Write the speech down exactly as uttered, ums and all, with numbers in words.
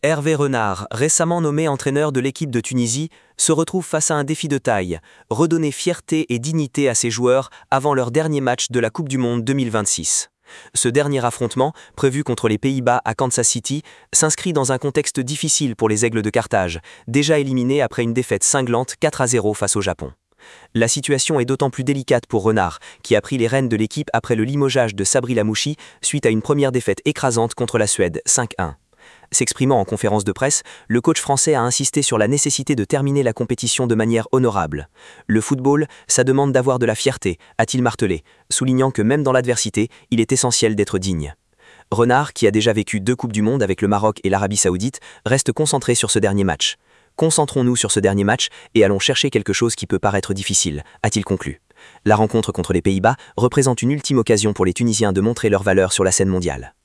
Hervé Renard, récemment nommé entraîneur de l'équipe de Tunisie, se retrouve face à un défi de taille, redonner fierté et dignité à ses joueurs avant leur dernier match de la Coupe du Monde deux mille vingt-six. Ce dernier affrontement, prévu contre les Pays-Bas à Kansas City, s'inscrit dans un contexte difficile pour les Aigles de Carthage, déjà éliminés après une défaite cinglante quatre à zéro face au Japon. La situation est d'autant plus délicate pour Renard, qui a pris les rênes de l'équipe après le limogeage de Sabri Lamouchi suite à une première défaite écrasante contre la Suède cinq à un. S'exprimant en conférence de presse, le coach français a insisté sur la nécessité de terminer la compétition de manière honorable. Le football, ça demande d'avoir de la fierté, a-t-il martelé, soulignant que même dans l'adversité, il est essentiel d'être digne. Renard, qui a déjà vécu deux Coupes du Monde avec le Maroc et l'Arabie Saoudite, reste concentré sur ce dernier match. Concentrons-nous sur ce dernier match et allons chercher quelque chose qui peut paraître difficile, a-t-il conclu. La rencontre contre les Pays-Bas représente une ultime occasion pour les Tunisiens de montrer leur valeur sur la scène mondiale.